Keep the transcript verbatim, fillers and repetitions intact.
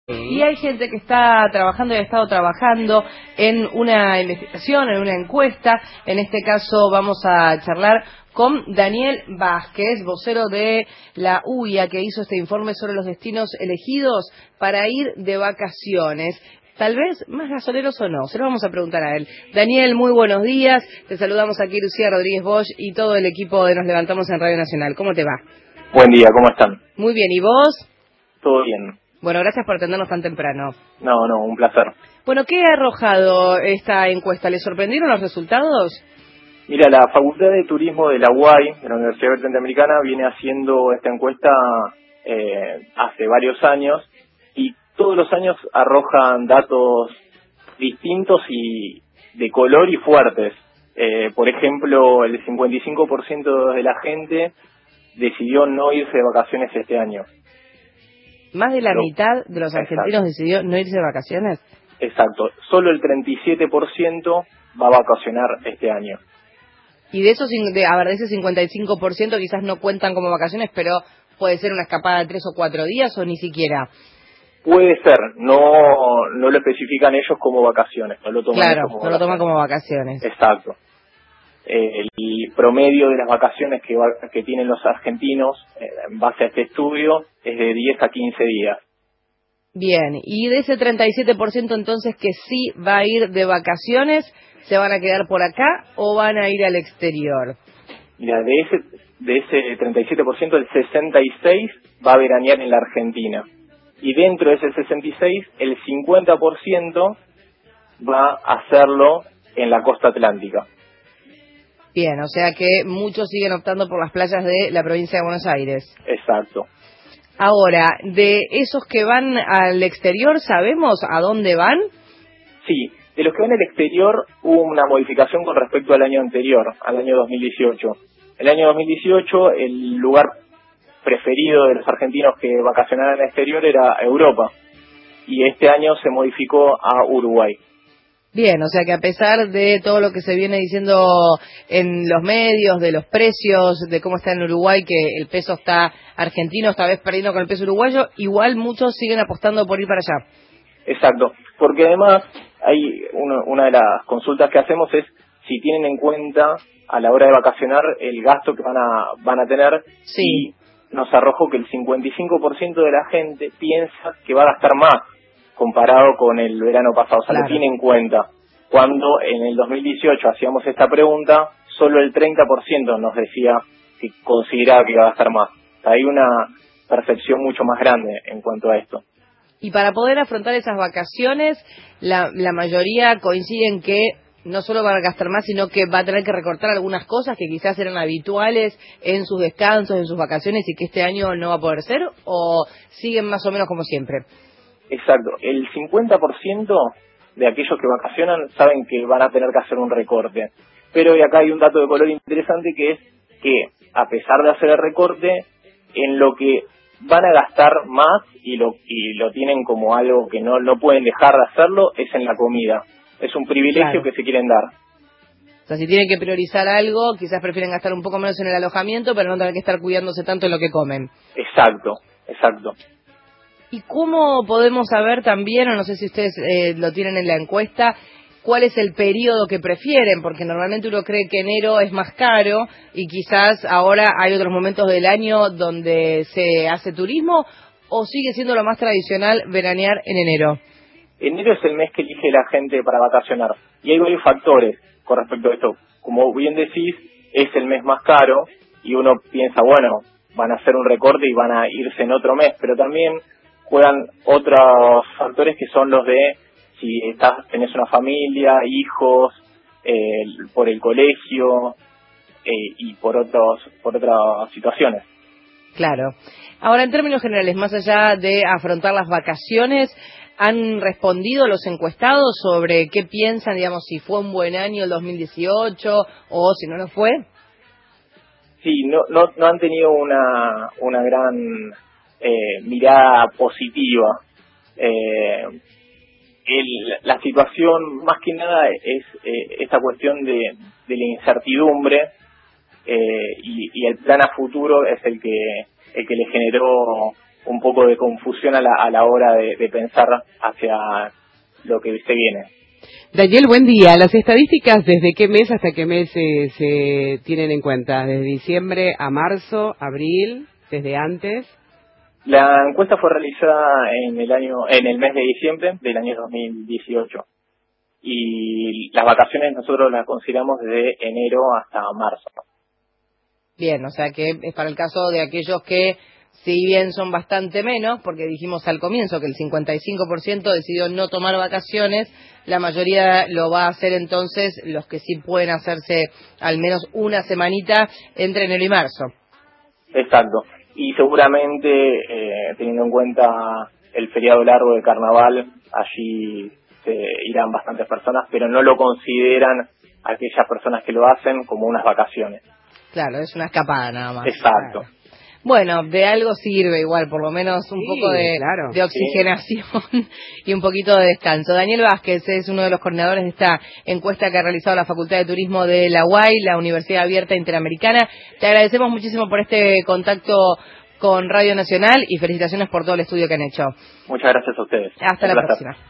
Y hay gente que está trabajando y ha estado trabajando en una investigación, en una encuesta. En este caso vamos a charlar con Daniel Vázquez, vocero de la U I A, que hizo este informe sobre los destinos elegidos para ir de vacaciones. Tal vez más gasoleros o no, se lo vamos a preguntar a él. Daniel, muy buenos días. Te saludamos aquí Lucía Rodríguez Bosch y todo el equipo de Nos Levantamos en Radio Nacional. ¿Cómo te va? Buen día, ¿cómo están? Muy bien, ¿y vos? Todo bien. Bueno, gracias por atendernos tan temprano. No, no, un placer. Bueno, ¿qué ha arrojado esta encuesta? ¿Le sorprendieron los resultados? Mira, la Facultad de Turismo de la U A I, de la Universidad Verde Interamericana, viene haciendo esta encuesta eh, hace varios años y todos los años arrojan datos distintos y de color y fuertes. Eh, por ejemplo, el cincuenta y cinco por ciento de la gente decidió no irse de vacaciones este año. Más de la No. mitad de los argentinos Exacto. decidió no irse de vacaciones. Exacto. Solo el treinta y siete por ciento va a vacacionar este año. Y de esos, de, a ver, de ese cincuenta y cinco por ciento quizás no cuentan como vacaciones, pero puede ser una escapada de tres o cuatro días o ni siquiera. Puede ser, no no lo especifican ellos como vacaciones, no lo toman Claro, ellos como no lo toman vacaciones. como vacaciones. Exacto. Eh, el promedio de las vacaciones que, va, que tienen los argentinos eh, en base a este estudio es de diez a quince días. Bien, y de ese treinta y siete por ciento entonces que sí va a ir de vacaciones, ¿se van a quedar por acá o van a ir al exterior? Mira, de ese de ese treinta y siete por ciento, el sesenta y seis por ciento va a veranear en la Argentina. Y dentro de ese sesenta y seis por ciento, el cincuenta por ciento va a hacerlo en la costa atlántica. Bien, o sea que muchos siguen optando por las playas de la provincia de Buenos Aires. Exacto. Ahora, de esos que van al exterior, ¿sabemos a dónde van? Sí, de los que van al exterior hubo una modificación con respecto al año anterior, al año dos mil dieciocho. El año dos mil dieciocho, el lugar preferido de los argentinos que vacacionaban en el exterior era Europa, y este año se modificó a Uruguay. Bien, o sea que a pesar de todo lo que se viene diciendo en los medios, de los precios, de cómo está en Uruguay, que el peso está argentino, esta vez perdiendo con el peso uruguayo, igual muchos siguen apostando por ir para allá. Exacto, porque además hay uno, una de las consultas que hacemos es si tienen en cuenta a la hora de vacacionar el gasto que van a van a tener. Sí. Y nos arrojó que el cincuenta y cinco por ciento de la gente piensa que va a gastar más comparado con el verano pasado, o sea, Claro. lo tiene en cuenta. Cuando en el dos mil dieciocho hacíamos esta pregunta, solo el treinta por ciento nos decía que consideraba que iba a gastar más. Hay una percepción mucho más grande en cuanto a esto. Y para poder afrontar esas vacaciones, la, la mayoría coinciden que no solo va a gastar más, sino que va a tener que recortar algunas cosas que quizás eran habituales en sus descansos, en sus vacaciones, y que este año no va a poder ser, o siguen más o menos como siempre. Exacto. El cincuenta por ciento de aquellos que vacacionan saben que van a tener que hacer un recorte. Pero y acá hay un dato de color interesante, que es que a pesar de hacer el recorte, en lo que van a gastar más y lo y lo tienen como algo que no, no pueden dejar de hacerlo, es en la comida. Es un privilegio Claro. que se quieren dar. O sea, si tienen que priorizar algo, quizás prefieren gastar un poco menos en el alojamiento, pero no tener que estar cuidándose tanto en lo que comen. Exacto, exacto. ¿Y cómo podemos saber también, o no sé si ustedes eh, lo tienen en la encuesta, cuál es el periodo que prefieren? Porque normalmente uno cree que enero es más caro y quizás ahora hay otros momentos del año donde se hace turismo, o sigue siendo lo más tradicional veranear en enero. Enero es el mes que elige la gente para vacacionar. Y hay varios factores con respecto a esto. Como bien decís, es el mes más caro y uno piensa, bueno, van a hacer un recorte y van a irse en otro mes, pero también juegan otros factores que son los de si estás tenés una familia, hijos, eh, por el colegio eh, y por otros por otras situaciones. Claro. Ahora, en términos generales, más allá de afrontar las vacaciones, ¿han respondido los encuestados sobre qué piensan, digamos, si fue un buen año el dos mil dieciocho o si no lo fue? Sí, no no no han tenido una una gran eh, mirada positiva. Eh, el, la situación más que nada es eh, esta cuestión de, de la incertidumbre eh, y, y el plan a futuro es el que el que le generó un poco de confusión a la, a la hora de, de pensar hacia lo que se viene. Daniel, buen día. ¿Las estadísticas desde qué mes hasta qué mes se, se tienen en cuenta? ¿Desde diciembre a marzo, abril, desde antes? La encuesta fue realizada en el año, en el mes de diciembre del año dos mil dieciocho. Y las vacaciones nosotros las consideramos desde enero hasta marzo. Bien, o sea que es para el caso de aquellos que, si bien son bastante menos, porque dijimos al comienzo que el cincuenta y cinco por ciento decidió no tomar vacaciones, la mayoría lo va a hacer entonces los que sí pueden hacerse al menos una semanita entre enero y marzo. Exacto. Y seguramente, eh, teniendo en cuenta el feriado largo de carnaval, allí se irán bastantes personas, pero no lo consideran aquellas personas que lo hacen como unas vacaciones. Claro, es una escapada nada más. Exacto. Claro. Bueno, de algo sirve igual, por lo menos un sí, poco de, claro. de oxigenación sí. y un poquito de descanso. Daniel Vázquez es uno de los coordinadores de esta encuesta que ha realizado la Facultad de Turismo de la U A I, la Universidad Abierta Interamericana. Te agradecemos muchísimo por este contacto con Radio Nacional y felicitaciones por todo el estudio que han hecho. Muchas gracias a ustedes. Hasta la próxima.